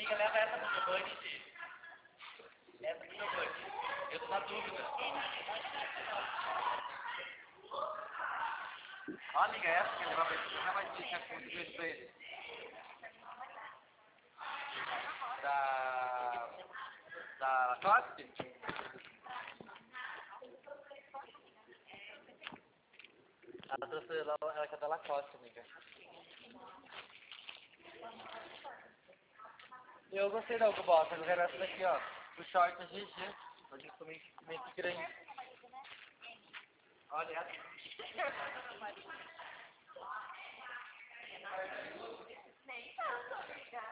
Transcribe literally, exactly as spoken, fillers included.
amiga leva essa pro Giovanni, gente. Essa aqui no Giovanni. Eu tô na dúvida. Ó, amiga, essa que ele vai ver se você vai dizer que é muito beijo pra ele. Da... Da Lacoste? Ela trouxe ela, ela quer da Lacoste, amiga. Eu gostei da Hugo Boss, eu quero essa daqui, ó. O short G G. Mas isso meio, meio que grande. Olha essa.